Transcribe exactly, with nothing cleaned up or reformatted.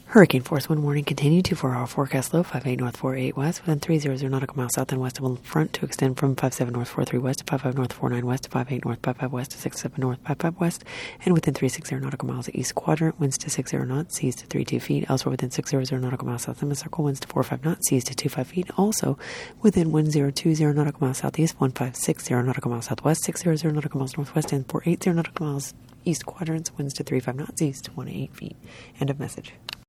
Hurricane force wind warning continued. two four hour forecast low five eight north four eight west within three hundred nautical miles south and west of wind front to extend from five seven north four three west to five five north four nine west to five eight north five five west to six seven north five five west and within three sixty nautical miles east quadrant winds to six zero knots seas to three two feet. Elsewhere within six hundred nautical miles south semicircle winds to four five knots seas to two five feet. Also within wind zero two zero nautical miles southeast one five six zero nautical miles southwest six hundred nautical miles northwest and four eighty nautical miles east quadrants winds to three five knots east one eight feet. End of message.